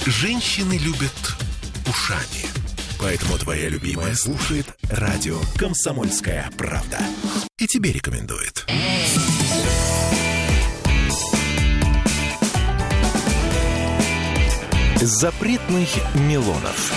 Женщины любят ушами. Поэтому твоя любимая слушает радио «Комсомольская правда». И тебе рекомендует. Запретных Милонов.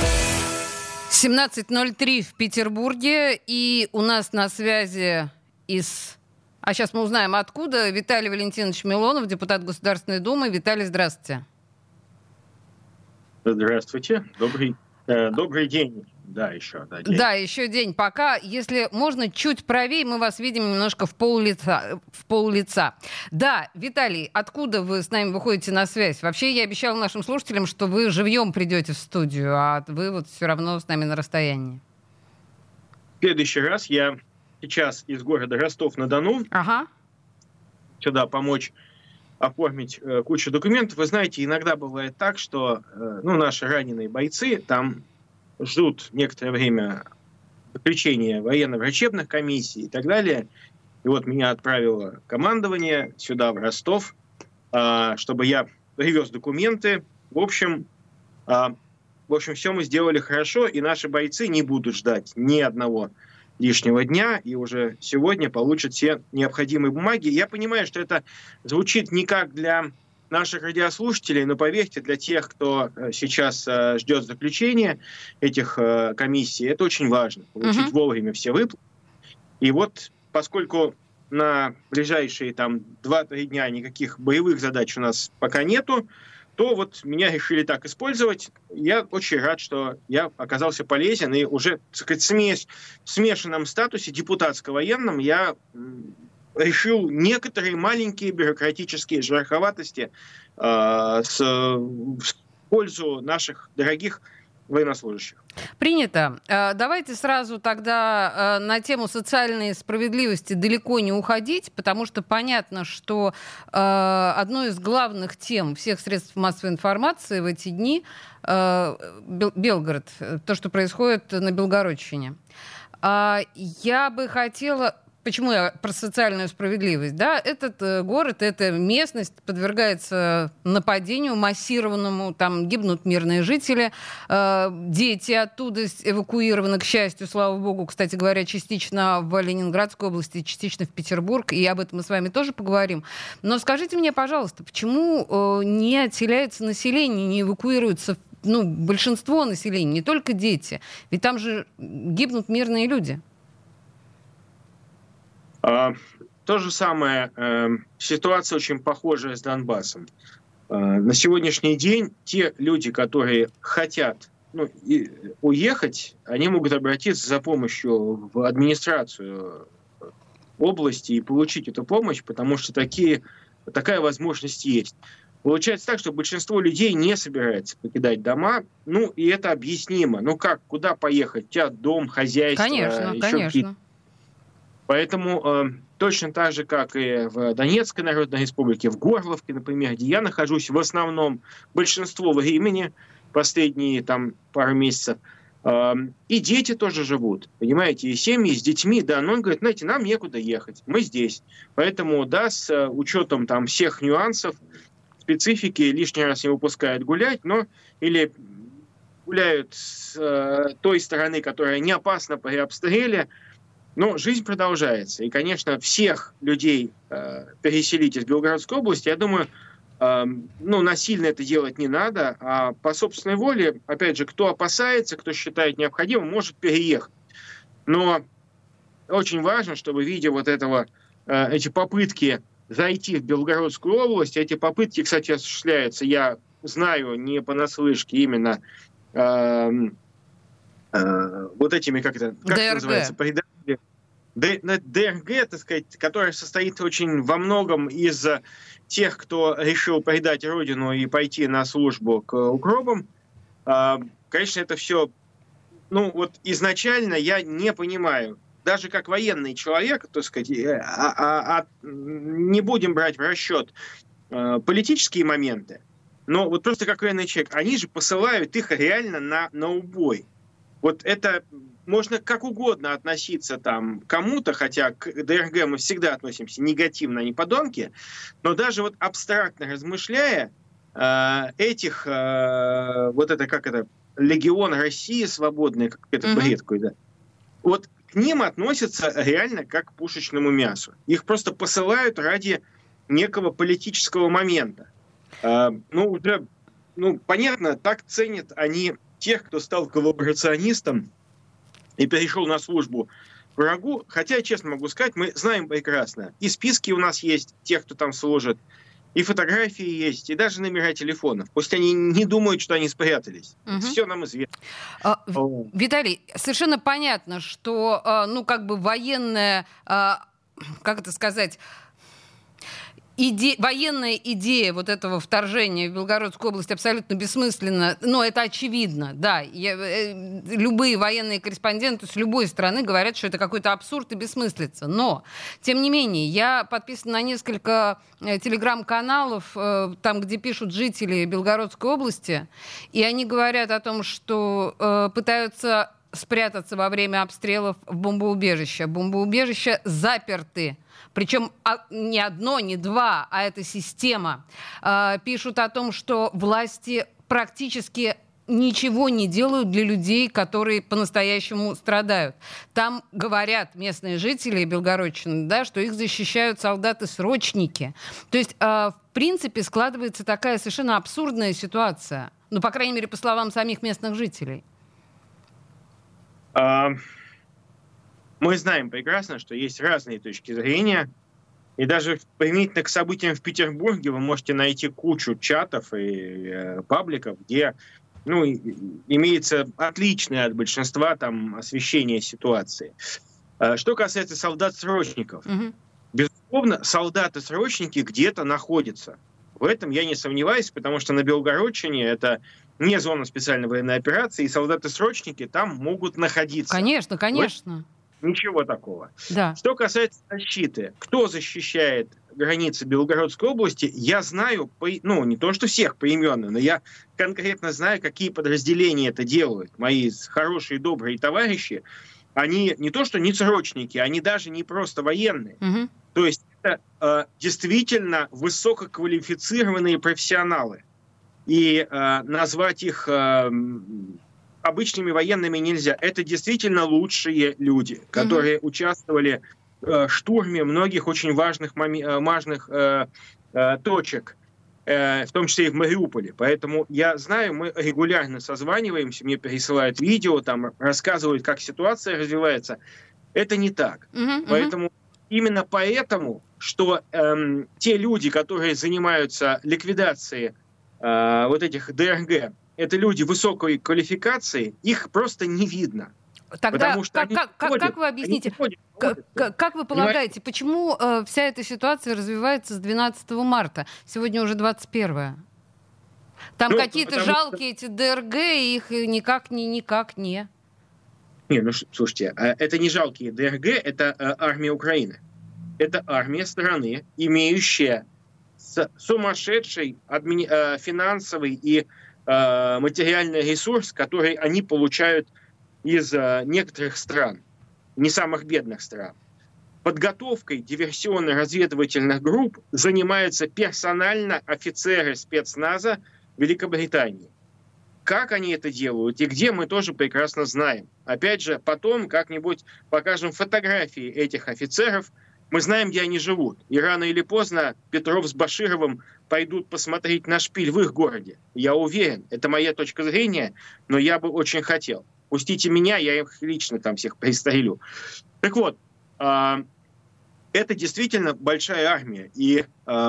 17:03 в Петербурге. И у нас на связи А сейчас мы узнаем, откуда Виталий Валентинович Милонов, депутат Государственной Думы. Виталий, здравствуйте. Здравствуйте. Добрый день. Да, еще. День. Да, еще день. Пока, если можно, чуть правее, мы вас видим немножко в поллица. Да, Виталий, откуда вы с нами выходите на связь? Вообще, я обещала нашим слушателям, что вы живьем придете в студию, а вы вот все равно с нами на расстоянии. В следующий раз я сейчас из города Ростов-на-Дону. Ага. Сюда помочь оформить кучу документов. Вы знаете, иногда бывает так, что наши раненые бойцы там ждут некоторое время заключения военно-врачебных комиссий и так далее. И вот меня отправило командование сюда, в Ростов, чтобы я привез документы. В общем, все мы сделали хорошо, и наши бойцы не будут ждать ни одного лишнего дня, и уже сегодня получат все необходимые бумаги. Я понимаю, что это звучит не как для наших радиослушателей, но поверьте, для тех, кто сейчас ждет заключения этих комиссий, это очень важно, получить вовремя все выплаты. И вот, поскольку на ближайшие 2-3 дня никаких боевых задач у нас пока нету, то вот меня решили так использовать. Я очень рад, что я оказался полезен, и уже, так сказать, в смешанном статусе депутатско-военном я решил некоторые маленькие бюрократические шероховатости в пользу наших дорогих военнослужащих. Принято. Давайте сразу тогда на тему социальной справедливости далеко не уходить, потому что понятно, что одной из главных тем всех средств массовой информации в эти дни Белгород, то, что происходит на Белгородчине. Я бы хотела... Почему я про социальную справедливость? Да, этот город, эта местность подвергается нападению массированному, там гибнут мирные жители, дети оттуда эвакуированы, к счастью, слава богу, кстати говоря, частично в Ленинградской области, частично в Петербург, и об этом мы с вами тоже поговорим. Но скажите мне, пожалуйста, почему не отселяется население, не эвакуируется большинство населения, не только дети? Ведь там же гибнут мирные люди. То же самое, ситуация очень похожая с Донбассом. На сегодняшний день те люди, которые хотят уехать, они могут обратиться за помощью в администрацию области и получить эту помощь, потому что такая возможность есть. Получается так, что большинство людей не собирается покидать дома, и это объяснимо. Куда поехать? У тебя дом, хозяйство, Конечно. Поэтому точно так же, как и в Донецкой Народной Республике, в Горловке, например, где я нахожусь в основном большинство времени, последние пару месяцев, и дети тоже живут, понимаете, и семьи с детьми, но он говорит, знаете, нам некуда ехать, мы здесь. Поэтому, с учетом всех нюансов, специфики, лишний раз не выпускают гулять, или гуляют с той стороны, которая не опасна при обстреле. Но жизнь продолжается. И, конечно, всех людей переселить из Белгородской области, я думаю, насильно это делать не надо, а по собственной воле, опять же, кто опасается, кто считает необходимым, может переехать. Но очень важно, чтобы, видя эти попытки зайти в Белгородскую область, эти попытки, кстати, осуществляются, я знаю, не понаслышке, именно этими, как это называется, предателями, ДРГ, так сказать, который состоит очень во многом из тех, кто решил предать родину и пойти на службу к укропам. Конечно, это все, изначально я не понимаю, даже как военный человек, так сказать, не будем брать в расчет политические моменты, но просто как военный человек, они же посылают их реально на убой. Это можно как угодно относиться кому-то, хотя к ДРГ мы всегда относимся негативно, они подонки, но даже абстрактно размышляя, этих, вот это, как это, Легион России свободный, как это бред какой-то, вот к ним относятся реально как к пушечному мясу. Их просто посылают ради некого политического момента. Понятно, так ценят они тех, кто стал коллаборационистом и перешел на службу врагу. Хотя, я честно могу сказать, мы знаем прекрасно. И списки у нас есть тех, кто там служит, и фотографии есть, и даже номера телефонов. Пусть они не думают, что они спрятались. Все нам известно. Виталий, совершенно понятно, что, военная, как это сказать... Военная идея вот этого вторжения в Белгородскую область абсолютно бессмысленна, но это очевидно, да. Любые военные корреспонденты с любой страны говорят, что это какой-то абсурд и бессмыслица. Но, тем не менее, я подписана на несколько телеграм-каналов, там, где пишут жители Белгородской области, и они говорят о том, что пытаются спрятаться во время обстрелов в бомбоубежища. Бомбоубежища заперты. Причем не одно, не два, а это система. Пишут о том, что власти практически ничего не делают для людей, которые по-настоящему страдают. Там говорят местные жители Белгородчины, да, что их защищают солдаты-срочники. То есть, в принципе, складывается такая совершенно абсурдная ситуация. Ну, по крайней мере, по словам самих местных жителей. Мы знаем прекрасно, что есть разные точки зрения. И даже применительно к событиям в Петербурге вы можете найти кучу чатов и пабликов, где имеется отличное от большинства там освещение ситуации. Что касается солдат-срочников, безусловно, солдаты-срочники где-то находятся. В этом я не сомневаюсь, потому что на Белгородчине это не зона специальной военной операции, и солдаты-срочники там могут находиться. Конечно, конечно. Ничего такого. Да. Что касается защиты, кто защищает границы Белгородской области, я знаю, не то что всех поименно, но я конкретно знаю, какие подразделения это делают. Мои хорошие, добрые товарищи, они не то что не срочники, они даже не просто военные. То есть это действительно высококвалифицированные профессионалы. И назвать их обычными военными нельзя. Это действительно лучшие люди, которые участвовали в штурме многих очень важных точек, в том числе и в Мариуполе. Поэтому я знаю, мы регулярно созваниваемся, мне пересылают видео, там рассказывают, как ситуация развивается. Это не так. Поэтому именно поэтому, что те люди, которые занимаются ликвидацией вот этих ДРГ, это люди высокой квалификации, их просто не видно. Тогда как вы объясните, как вы полагаете, почему вся эта ситуация развивается с 12 марта? Сегодня уже 21-е. Там какие-то жалкие эти ДРГ, и их никак не. Не, слушайте, это не жалкие ДРГ, это армия Украины. Это армия страны, имеющая сумасшедший финансовый и материальный ресурс, который они получают из некоторых стран, не самых бедных стран. Подготовкой диверсионно-разведывательных групп занимаются персонально офицеры спецназа Великобритании. Как они это делают и где, мы тоже прекрасно знаем. Опять же, потом как-нибудь покажем фотографии этих офицеров. Мы знаем, где они живут. И рано или поздно Петров с Башировым пойдут посмотреть на шпиль в их городе. Я уверен, это моя точка зрения, но я бы очень хотел. Пустите меня, я их лично там всех пристрелю. Так вот, это действительно большая армия. И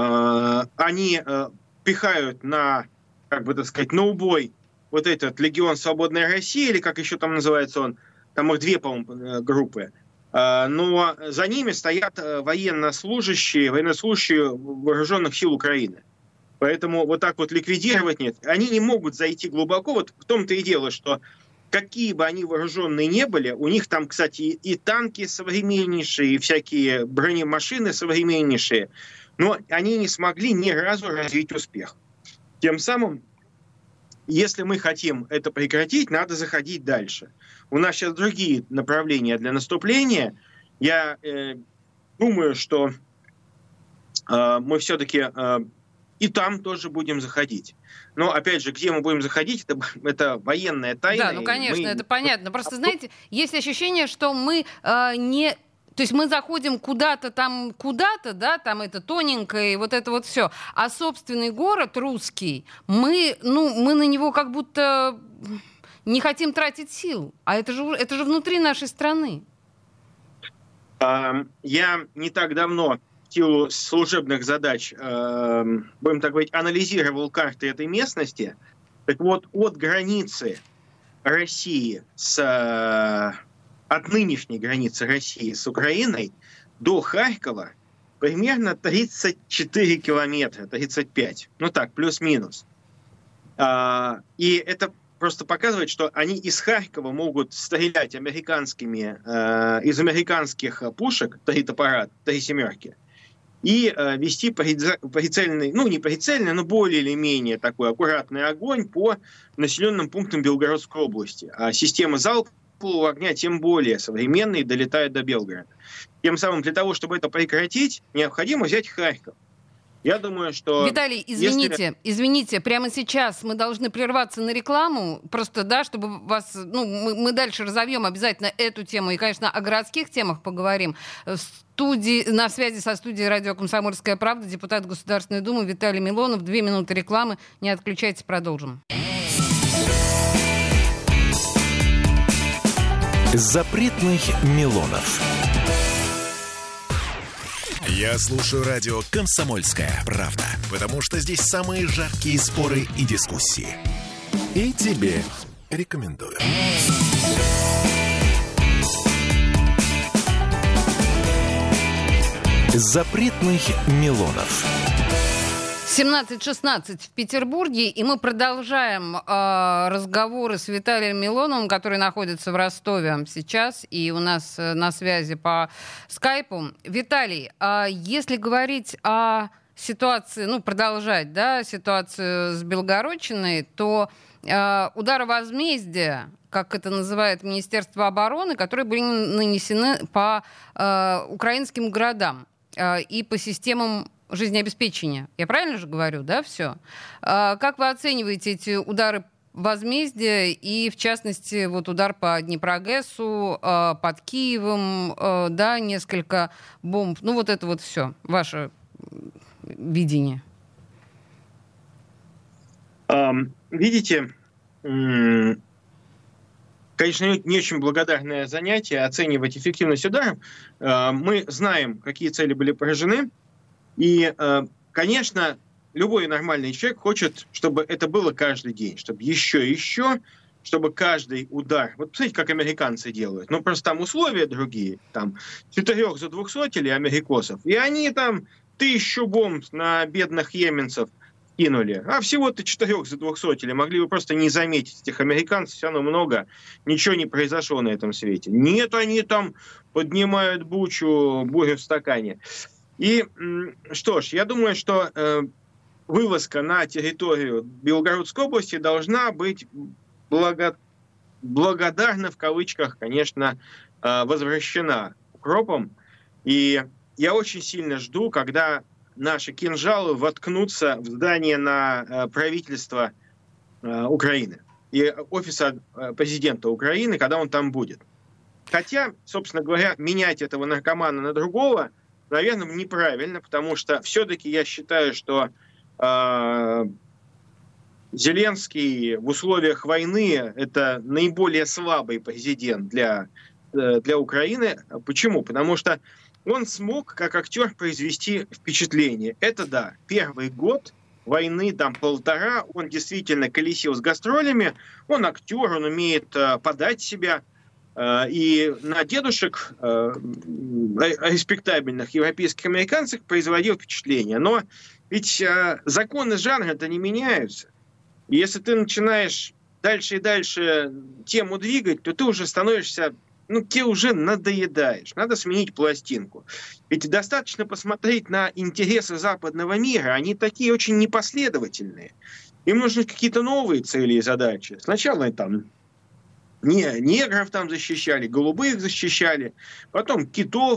они пихают на, на убой вот этот Легион Свободной России, или как еще там называется он, там их две, по-моему, группы. Но за ними стоят военнослужащие вооруженных сил Украины. Поэтому вот так вот ликвидировать нет. Они не могут зайти глубоко. Вот в том-то и дело, что какие бы они вооруженные не были, у них там, кстати, и танки современнейшие, и всякие бронемашины современнейшие, но они не смогли ни разу развить успех. Тем самым, если мы хотим это прекратить, надо заходить дальше. У нас сейчас другие направления для наступления. Я думаю, что мы все-таки и там тоже будем заходить. Но, опять же, где мы будем заходить, это военная тайна. Да, ну, конечно, это понятно. Просто, знаете, есть ощущение, что мы не... То есть мы заходим куда-то, да, там это тоненькое, и вот это вот все. А собственный город русский, мы на него как будто не хотим тратить сил. А это же внутри нашей страны. Я не так давно в силу служебных задач, будем так говорить, анализировал карты этой местности. Так вот, от границы России от нынешней границы России с Украиной до Харькова примерно 34 километра, 35. Ну так, плюс-минус. И это просто показывает, что они из Харькова могут стрелять из американских пушек, 3 топора, 3 семерки, и вести прицельный, ну не прицельный, но более или менее такой аккуратный огонь по населенным пунктам Белгородской области. А система залпового огня тем более современные, долетают до Белгорода. Тем самым для того, чтобы это прекратить, необходимо взять Харьков. Я думаю, что... Виталий, извините, прямо сейчас мы должны прерваться на рекламу, просто, да, чтобы вас... мы дальше разовьем обязательно эту тему и, конечно, о городских темах поговорим. На связи со студией радио «Комсомольская правда» депутат Государственной Думы Виталий Милонов. 2 минуты рекламы. Не отключайтесь, продолжим. Запретных Милонов. Я слушаю радио «Комсомольская правда», потому что здесь самые жаркие споры и дискуссии. И тебе рекомендую. Запретных Милонов. 17:16 в Петербурге, и мы продолжаем разговоры с Виталием Милоновым, который находится в Ростове сейчас, и у нас на связи по скайпу. Виталий, если говорить о ситуации, продолжать, да, ситуацию с Белгородчиной, то удары возмездия, как это называет Министерство обороны, которые были нанесены по украинским городам и по системам жизнеобеспечения. Я правильно же говорю, да, все? Как вы оцениваете эти удары возмездия и, в частности, вот удар по Днепрогэсу, под Киевом, да, несколько бомб, вот это вот все, ваше видение? Видите, конечно, не очень благодарное занятие оценивать эффективность ударов. Мы знаем, какие цели были поражены. И, конечно, любой нормальный человек хочет, чтобы это было каждый день, чтобы еще, чтобы каждый удар... Вот посмотрите, как американцы делают. Просто там условия другие. Там 4 задвухсотили америкосов, и они там 1000 бомб на бедных йеменцев кинули. А всего-то 4 задвухсотили. Могли бы просто не заметить этих американцев. Все равно много. Ничего не произошло на этом свете. Нет, они там поднимают бурю в стакане. И что ж, я думаю, что вылазка на территорию Белгородской области должна быть благодарна, в кавычках, конечно, возвращена укропом. И я очень сильно жду, когда наши кинжалы воткнутся в здание на правительство Украины и офиса президента Украины, когда он там будет. Хотя, собственно говоря, менять этого наркомана на другого, наверное, неправильно, потому что все-таки я считаю, что Зеленский в условиях войны – это наиболее слабый президент для Украины. Почему? Потому что он смог, как актер, произвести впечатление. Это да, первый год войны, там 1,5, он действительно колесил с гастролями, он актер, он умеет подать себя. И на дедушек респектабельных европейских американцев производил впечатление. Но ведь законы жанра-то не меняются. И если ты начинаешь дальше и дальше тему двигать, то ты уже становишься, тебе уже надоедаешь. Надо сменить пластинку. Ведь достаточно посмотреть на интересы западного мира. Они такие очень непоследовательные. Им нужны какие-то новые цели и задачи. Сначала там негров там защищали, голубых защищали, потом китов,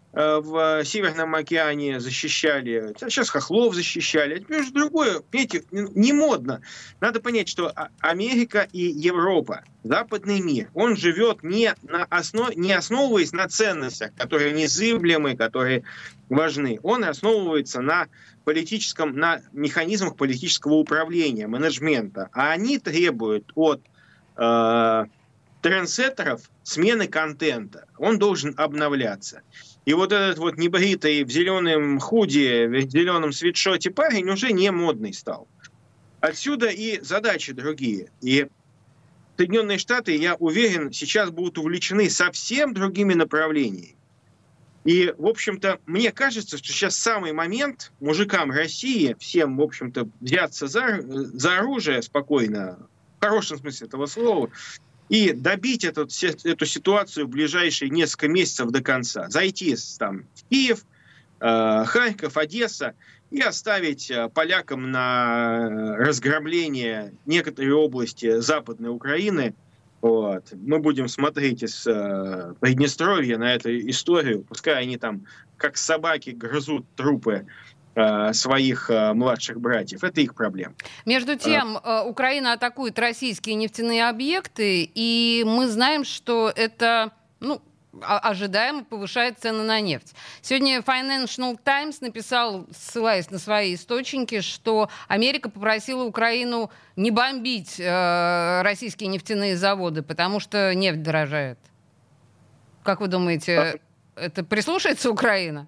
в Северном океане защищали, сейчас хохлов защищали, а теперь уже другое, понимаете, не модно. Надо понять, что Америка и Европа, западный мир, он живет не основываясь на ценностях, которые незыблемы, которые важны. Он основывается на механизмах политического управления, менеджмента. А они требуют от трендсеттеров смены контента. Он должен обновляться. И вот этот вот небритый в зеленом худи, в зеленом свитшоте парень уже не модный стал. Отсюда и задачи другие. И Соединенные Штаты, я уверен, сейчас будут увлечены совсем другими направлениями. И, в общем-то, мне кажется, что сейчас самый момент мужикам России, всем, в общем-то, взяться за оружие спокойно, в хорошем смысле этого слова, и добить эту ситуацию в ближайшие несколько месяцев до конца. Зайти там в Киев, Харьков, Одесса и оставить полякам на разграбление некоторые области Западной Украины. Вот. Мы будем смотреть из Приднестровья на эту историю. Пускай они там, как собаки, грызут трупы своих младших братьев. Это их проблема. Между тем, Украина атакует российские нефтяные объекты, и мы знаем, что это, ожидаемо повышает цены на нефть. Сегодня Financial Times написал, ссылаясь на свои источники, что Америка попросила Украину не бомбить российские нефтяные заводы, потому что нефть дорожает. Как вы думаете, это прислушается Украина?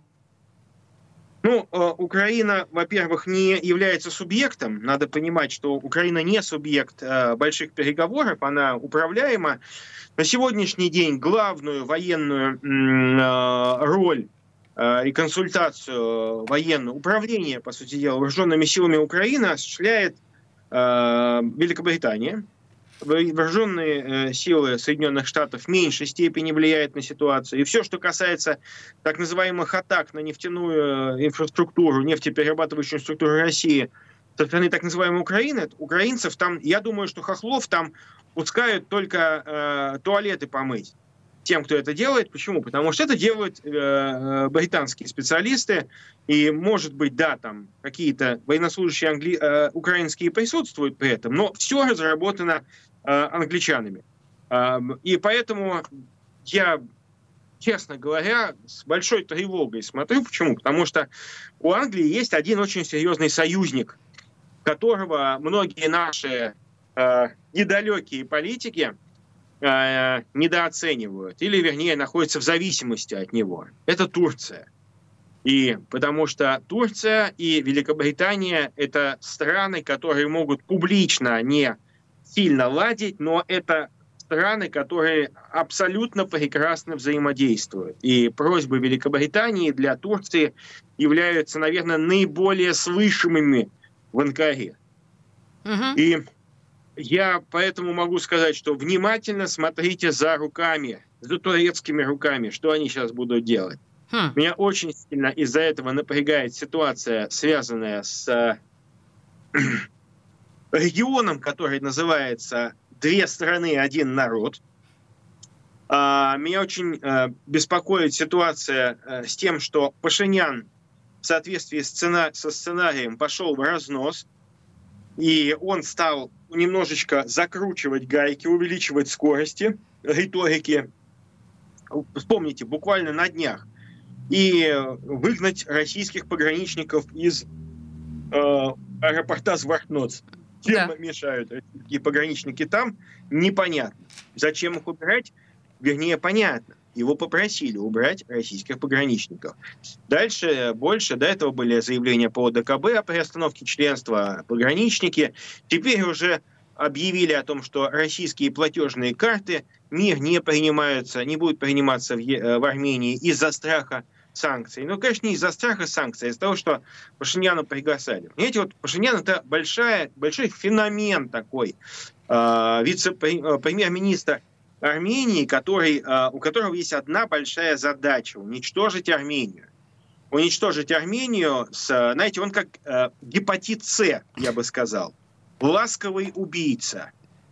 Украина, во-первых, не является субъектом. Надо понимать, что Украина не субъект больших переговоров, она управляема. На сегодняшний день главную военную роль и консультацию военного управления, по сути дела, вооруженными силами Украины осуществляет Великобритания. Вооруженные силы Соединенных Штатов в меньшей степени влияют на ситуацию. И все, что касается так называемых атак на нефтяную инфраструктуру, нефтеперерабатывающую структуру России со стороны так называемой Украины, украинцев там, я думаю, что хохлов там пускают только туалеты помыть тем, кто это делает. Почему? Потому что это делают британские специалисты, и, может быть, да, там какие-то военнослужащие украинские присутствуют при этом, но все разработано англичанами. И поэтому я, честно говоря, с большой тревогой смотрю. Почему? Потому что у Англии есть один очень серьезный союзник, которого многие наши недалекие политики недооценивают, или, вернее, находятся в зависимости от него. Это Турция. И потому что Турция и Великобритания — это страны, которые могут публично не сильно ладить, но это страны, которые абсолютно прекрасно взаимодействуют. И просьбы Великобритании для Турции являются, наверное, наиболее слышимыми в Анкаре. И я поэтому могу сказать, что внимательно смотрите за руками, за турецкими руками, что они сейчас будут делать. Меня очень сильно из-за этого напрягает ситуация, связанная с регионом, который называется «Две страны, один народ». Меня очень беспокоит ситуация с тем, что Пашинян в соответствии со сценарием пошел в разнос, и он стал немножечко закручивать гайки, увеличивать скорости риторики. Вспомните, буквально на днях. И выгнать российских пограничников из аэропорта Звартноц. Чем мешают российские пограничники там, непонятно. Зачем их убирать? Вернее, понятно. Его попросили убрать российских пограничников. Дальше больше. До этого были заявления по ДКБ о приостановке членства, пограничники. Теперь уже объявили о том, что российские платежные карты мир не принимаются, не будут приниматься в Армении из-за страха санкций. Ну, конечно, не из-за страха санкций, а из-за того, что Пашиняна пригласили. Понимаете, вот Пашинян — это большой феномен такой. Вице-премьер-министр Армении, у которого есть одна большая задача — уничтожить Армению. Уничтожить Армению, знаете, он как гепатит С, я бы сказал. Ласковый убийца.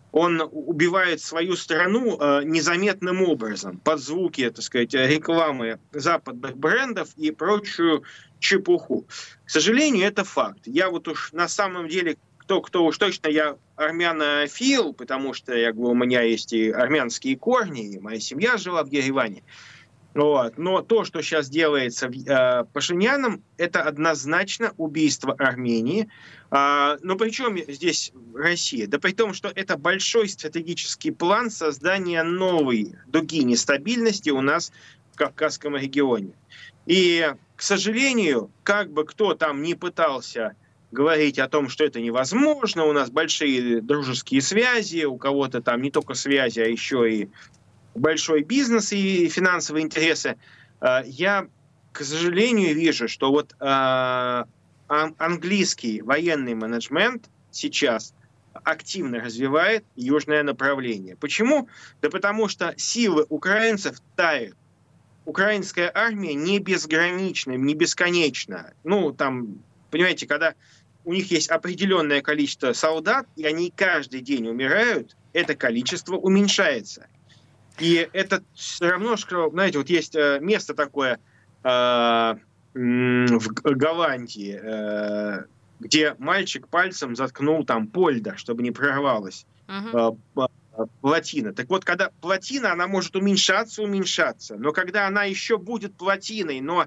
он убивает свою страну незаметным образом, под звуки, так сказать, рекламы западных брендов и прочую чепуху. К сожалению, это факт. Я вот уж на самом деле, кто уж точно, я армянофил, потому что, я говорю, у меня есть и армянские корни, и моя семья жила в Ереване. Вот. Но то, что сейчас делается Пашиняном, это однозначно убийство Армении. Но при чем здесь Россия? Да при том, что это большой стратегический план создания новой дуги нестабильности у нас в Кавказском регионе. И, к сожалению, как бы кто там ни пытался говорить о том, что это невозможно, у нас большие дружеские связи, у кого-то там не только связи, а еще и большой бизнес и финансовые интересы, я, к сожалению, вижу, что вот английский военный менеджмент сейчас активно развивает южное направление. Почему? Да потому что силы украинцев тают. Украинская армия не безгранична, не бесконечна. Ну, там, понимаете, когда у них есть определенное количество солдат, и они каждый день умирают, это количество уменьшается. И это все равно, что, знаете, вот есть место такое в Голландии, где мальчик пальцем заткнул там польда, чтобы не прорвалась плотина. Так вот, когда плотина, она может уменьшаться, но когда она еще будет плотиной, но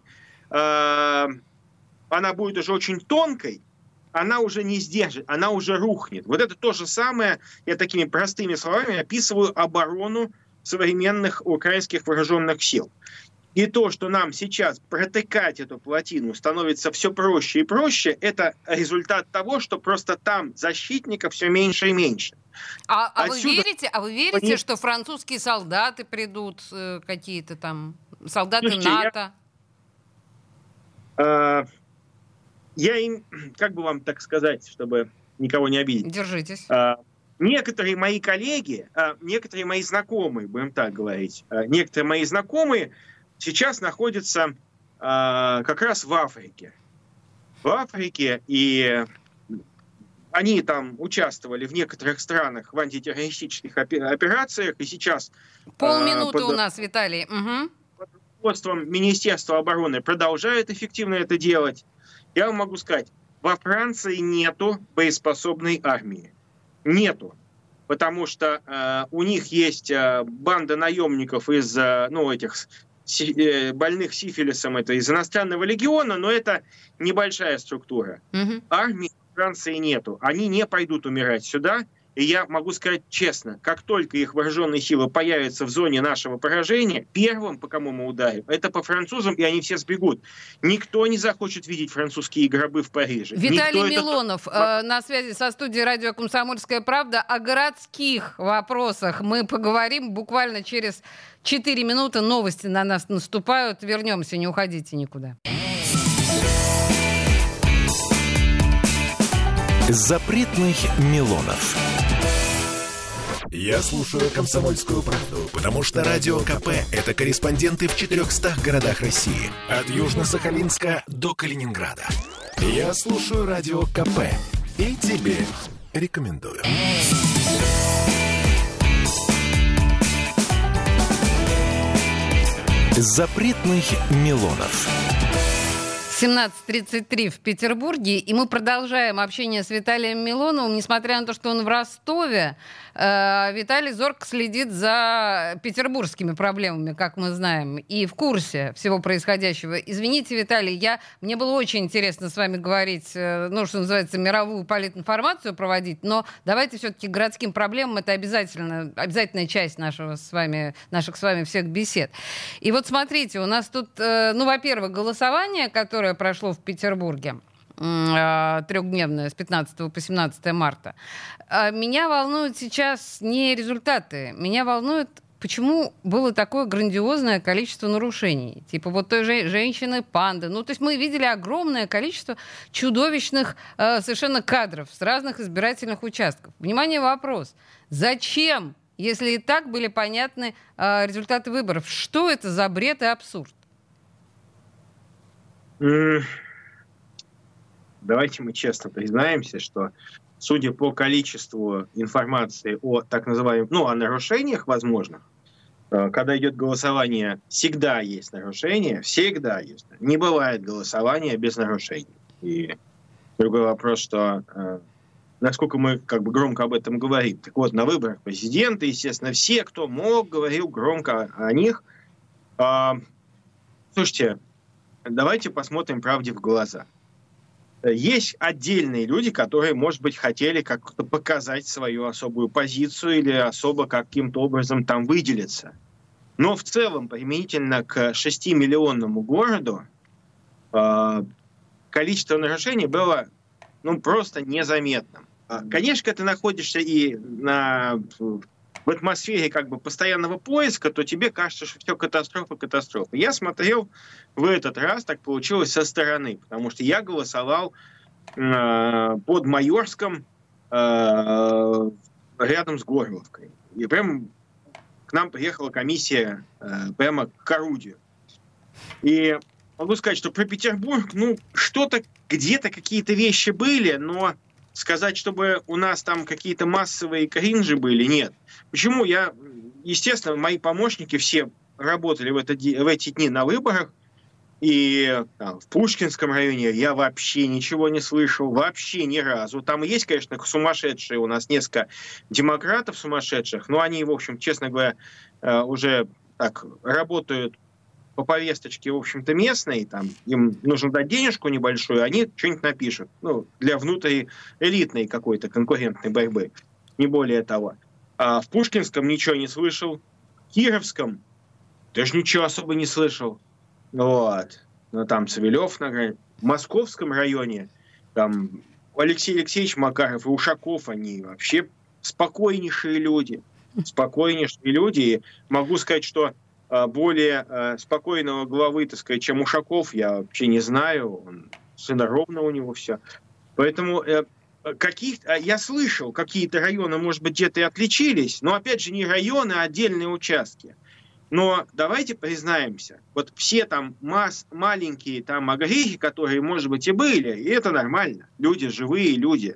она будет уже очень тонкой, она уже не сдержит, она уже рухнет. Вот это то же самое, я такими простыми словами описываю оборону современных украинских вооруженных сил. И то, что нам сейчас протыкать эту плотину становится все проще и проще, это результат того, что просто там защитников все меньше и меньше. А вы верите, что французские солдаты придут, какие-то там солдаты? Слушайте, НАТО? Я им, как бы вам так сказать, чтобы никого не обидеть. Держитесь. Некоторые мои коллеги, некоторые мои знакомые, будем так говорить, некоторые мои знакомые сейчас находятся как раз в Африке. В Африке, и они там участвовали в некоторых странах в антитеррористических операциях, и сейчас... Полминуты у нас, Виталий. Под руководством Министерства обороны продолжают эффективно это делать. Я вам могу сказать, во Франции нету боеспособной армии. Нету. Потому что у них есть банда наемников из этих больных сифилисом, это из иностранного легиона, но это небольшая структура. Армии в Франции нету. Они не пойдут умирать сюда. И я могу сказать честно, как только их вооруженные силы появятся в зоне нашего поражения, первым, по кому мы ударим, это по французам, и они все сбегут. Никто не захочет видеть французские гробы в Париже. Виталий Милонов на связи со студией радио «Комсомольская правда». О городских вопросах мы поговорим буквально через 4 минуты. Новости на нас наступают. Вернемся, не уходите никуда. Запретных Милонов. Я слушаю «Комсомольскую правду», потому что Радио КП – это корреспонденты в 400 городах России. От Южно-Сахалинска до Калининграда. Я слушаю Радио КП и тебе рекомендую. Запретных Милонов. 17:33 в Петербурге, и мы продолжаем общение с Виталием Милоновым. Несмотря на то, что он в Ростове, Виталий зорко следит за петербургскими проблемами, как мы знаем, и в курсе всего происходящего. Извините, Виталий, мне было очень интересно с вами говорить, что называется, мировую политинформацию проводить, но давайте все-таки к городским проблемам, это обязательная часть наших с вами всех бесед. И вот смотрите, у нас тут, во-первых, голосование, которое прошло в Петербурге, трехдневное, с 15 по 17 марта. Меня волнуют сейчас не результаты. Меня волнует, почему было такое грандиозное количество нарушений. Типа вот той же женщины-панды. То есть мы видели огромное количество чудовищных совершенно кадров с разных избирательных участков. Внимание, вопрос. Зачем, если и так были понятны результаты выборов? Что это за бред и абсурд? Давайте мы честно признаемся, что судя по количеству информации о так называемых, о нарушениях возможных, когда идет голосование, всегда есть нарушения, всегда есть. Не бывает голосования без нарушений. И другой вопрос, что насколько мы громко об этом говорим. Так вот, на выборах президента, естественно, все, кто мог, говорил громко о них. Слушайте, давайте посмотрим правде в глаза. Есть отдельные люди, которые, может быть, хотели как-то показать свою особую позицию или особо каким-то образом там выделиться. Но в целом, применительно к 6-миллионному городу, количество нарушений было просто незаметным. Конечно, ты находишься и в атмосфере постоянного поиска, то тебе кажется, что все катастрофа. Я смотрел в этот раз, так получилось, со стороны, потому что я голосовал под Майорском рядом с Горловкой. И прям к нам приехала комиссия прямо к орудию. И могу сказать, что про Петербург, что-то, где-то какие-то вещи были, но сказать, чтобы у нас там какие-то массовые кринжи были, нет. Почему? Естественно, мои помощники все работали в эти дни на выборах, и в Пушкинском районе я вообще ничего не слышал, вообще ни разу. Там есть, конечно, сумасшедшие, у нас несколько демократов сумасшедших, но они, в общем, честно говоря, уже так работают по повесточке, в общем-то, местной, там, им нужно дать денежку небольшую, они что-нибудь напишут, для внутриэлитной какой-то конкурентной борьбы, не более того. А в Пушкинском ничего не слышал, в Кировском тоже ничего особо не слышал. Вот. Но там Савельев, в Московском районе, там Алексей Алексеевич Макаров и Ушаков, они вообще спокойнейшие люди. И могу сказать, что более спокойного главы, так сказать, чем Ушаков, я вообще не знаю. Сына ровно у него все. Поэтому я слышал, какие-то районы, может быть, где-то и отличились, но, опять же, не районы, а отдельные участки. Но давайте признаемся, вот все там маленькие там огрехи, которые, может быть, и были, и это нормально, люди, живые люди,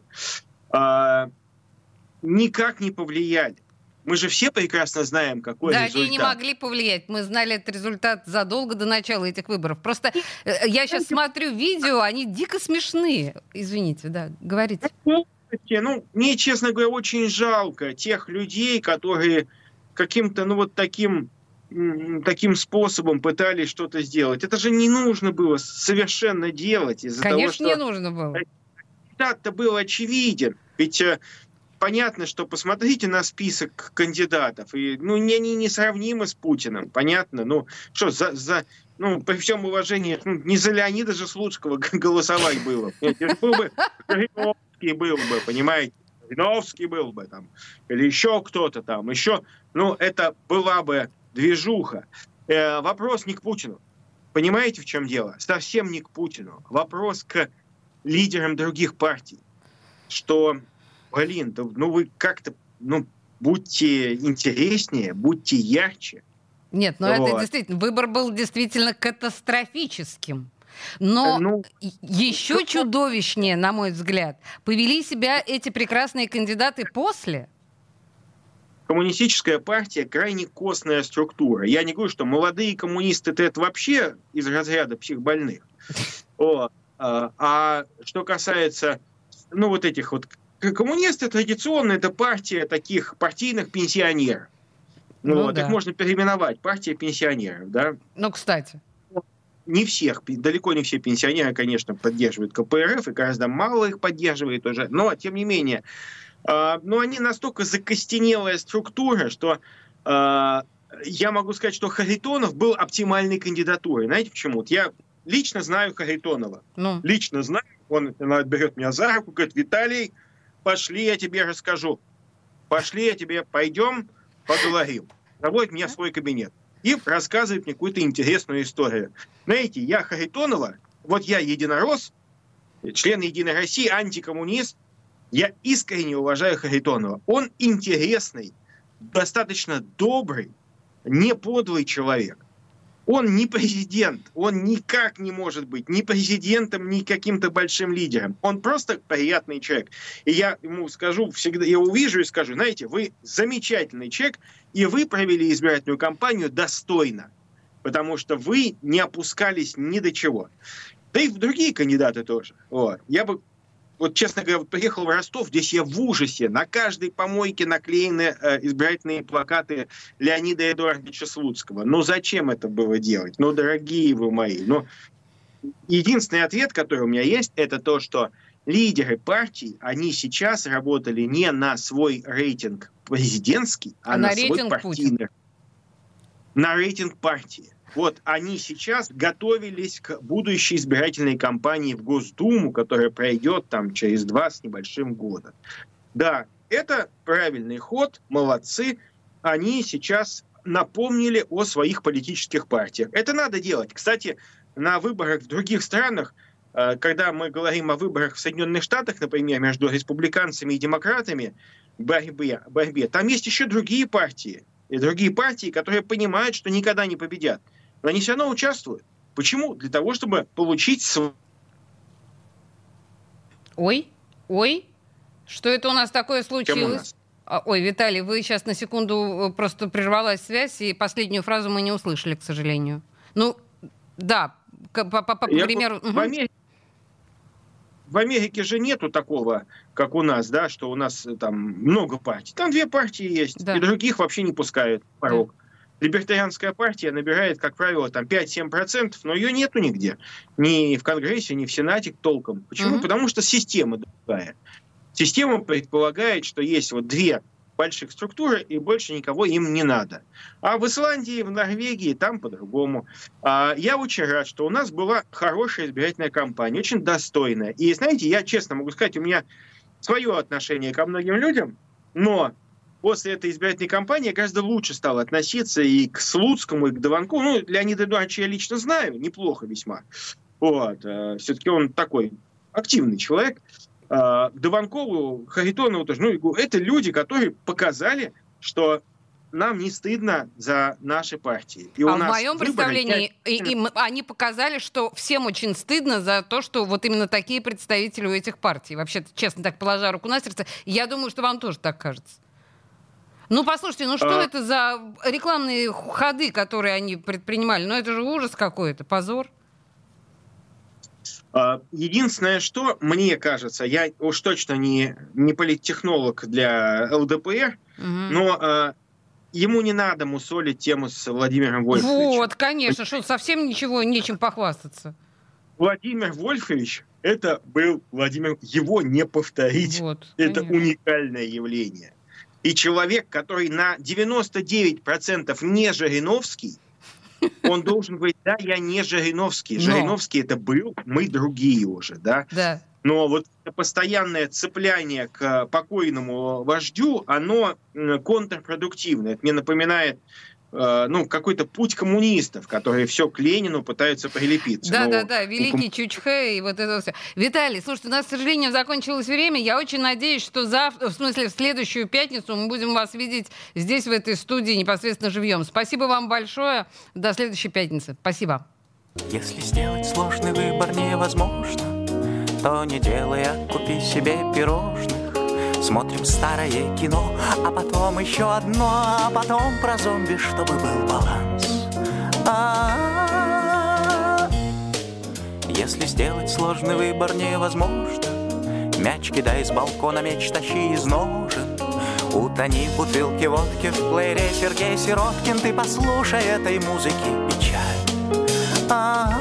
никак не повлияли. Мы же все прекрасно знаем, какой результат. Да, они не могли повлиять. Мы знали этот результат задолго до начала этих выборов. Просто я сейчас смотрю видео, они дико смешные. Извините, да, говорите. Мне, честно говоря, очень жалко тех людей, которые каким-то таким способом пытались что-то сделать. Это же не нужно было совершенно делать. Конечно, не нужно было. Результат-то был очевиден. Ведь понятно, что посмотрите на список кандидатов, и они несравнимы с Путиным, понятно. При всем уважении, не за Леонида же Слуцкого голосовать было. Был бы Жириновский был бы, понимаете, Жириновский был бы там, или еще кто-то там, еще, это была бы движуха. Вопрос не к Путину. Понимаете, в чем дело? Совсем не к Путину. Вопрос к лидерам других партий, что вы как-то, будьте интереснее, будьте ярче. Нет, это действительно, выбор был действительно катастрофическим. Но еще чудовищнее, на мой взгляд, повели себя эти прекрасные кандидаты после. Коммунистическая партия крайне костная структура. Я не говорю, что молодые коммунисты это вообще из разряда психбольных. А что касается, этих коммунисты традиционно это партия таких партийных пенсионеров. Их можно переименовать. Партия пенсионеров, да? Кстати. Не всех, далеко не все пенсионеры, конечно, поддерживают КПРФ, и гораздо мало их поддерживает уже. Но, тем не менее, они настолько закостенелая структура, что я могу сказать, что Харитонов был оптимальной кандидатурой. Знаете почему? Я лично знаю Харитонова. Лично знаю. Он берет меня за руку, говорит: Виталий, пошли, я тебе расскажу. Пойдем, поговорим. Заводит меня в свой кабинет и рассказывает мне какую-то интересную историю. Знаете, я Харитонова, я единорос, член Единой России, антикоммунист, я искренне уважаю Харитонова. Он интересный, достаточно добрый, не подлый человек. Он не президент, он никак не может быть ни президентом, ни каким-то большим лидером. Он просто приятный человек. И я ему скажу всегда, я увижу и скажу, знаете, вы замечательный человек, и вы провели избирательную кампанию достойно, потому что вы не опускались ни до чего. Да и другие кандидаты тоже. Вот. Я бы, вот честно говоря, приехал в Ростов, здесь я в ужасе. На каждой помойке наклеены избирательные плакаты Леонида Эдуардовича Слуцкого. Ну зачем это было делать? Ну, дорогие вы мои. Ну, единственный ответ, который у меня есть, это то, что лидеры партий, они сейчас работали не на свой рейтинг президентский, а на свой партийный. На рейтинг партии. Вот они сейчас готовились к будущей избирательной кампании в Госдуму, которая пройдет там через 2 с небольшим года. Да, это правильный ход, молодцы. Они сейчас напомнили о своих политических партиях. Это надо делать. Кстати, на выборах в других странах, когда мы говорим о выборах в Соединенных Штатах, например, между республиканцами и демократами, борьбе, там есть еще другие партии. И другие партии, которые понимают, что никогда не победят. Но они все равно участвуют. Почему? Для того, чтобы получить... Ой, что это у нас такое случилось? Ой, Виталий, вы сейчас на секунду просто прервалась связь, и последнюю фразу мы не услышали, к сожалению. Ну, да, по примеру... В Америке же нету такого, как у нас, да, что у нас там много партий. Там 2 партии есть, да. И других вообще не пускают в порог. Да. Либертарианская партия набирает, как правило, там 5-7%, но ее нету нигде. Ни в Конгрессе, ни в Сенате толком. Почему? Потому что система другая. Система предполагает, что есть вот 2 больших структуры, и больше никого им не надо. А в Исландии, в Норвегии там по-другому. Я очень рад, что у нас была хорошая избирательная кампания, очень достойная. И знаете, я честно могу сказать, у меня свое отношение ко многим людям, но после этой избирательной кампании я гораздо лучше стал относиться и к Слуцкому, и к Дованкову. Ну, Леонида Эдуардовича я лично знаю, неплохо весьма. Вот. Все-таки он такой активный человек. К Дованкову, Харитонову тоже. Ну, это люди, которые показали, что нам не стыдно за наши партии. И в моем представлении они показали, что всем очень стыдно за то, что вот именно такие представители у этих партий. Вообще-то, честно так, положа руку на сердце, я думаю, что вам тоже так кажется. Ну, послушайте, ну что это за рекламные ходы, которые они предпринимали? Ну, это же ужас какой-то, позор. Единственное, что мне кажется, я уж точно не политтехнолог для ЛДПР, но ему не надо мусолить тему с Владимиром Вольфовичем. Вот, конечно, что совсем ничего, нечем похвастаться. Владимир Вольфович, это был Владимир, его не повторить. Вот, это уникальное явление. И человек, который на 99% не Жириновский, он должен говорить, да, я не Жириновский. Жириновский это был, мы другие уже, да? Да. Но вот постоянное цепляние к покойному вождю, оно контрпродуктивно. Это мне напоминает какой-то путь коммунистов, которые все к Ленину пытаются прилепиться. Да, великий Чучхе и вот это все. Виталий, слушайте, у нас, к сожалению, закончилось время. Я очень надеюсь, что в следующую пятницу мы будем вас видеть здесь, в этой студии, непосредственно живьем. Спасибо вам большое. До следующей пятницы. Спасибо. Если сделать сложный выбор невозможно, то не делай, а купи себе пирожных. Смотрим старое кино, а потом еще одно, а потом про зомби, чтобы был баланс. Если сделать сложный выбор невозможно, мяч кидай с балкона, меч тащи из ножен. Утони в бутылке водки в плеере Сергей Сироткин, ты послушай этой музыки печаль.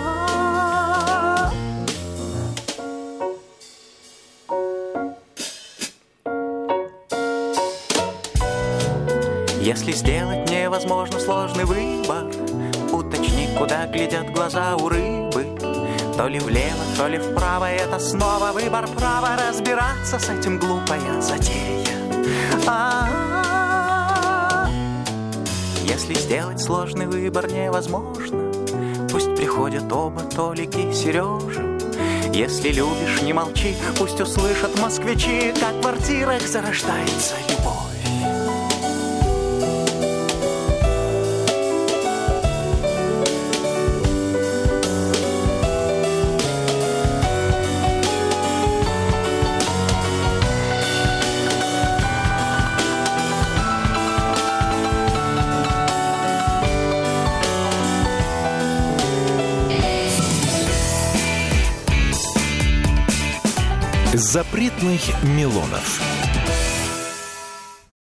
Если сделать невозможно сложный выбор, уточни, куда глядят глаза у рыбы. То ли влево, то ли вправо, это снова выбор права. Разбираться с этим глупая затея. Если сделать сложный выбор невозможно, пусть приходят оба Толики, Сережа. Если любишь, не молчи, пусть услышат москвичи, как в квартирах зарождается любовь. Запретных Милонов.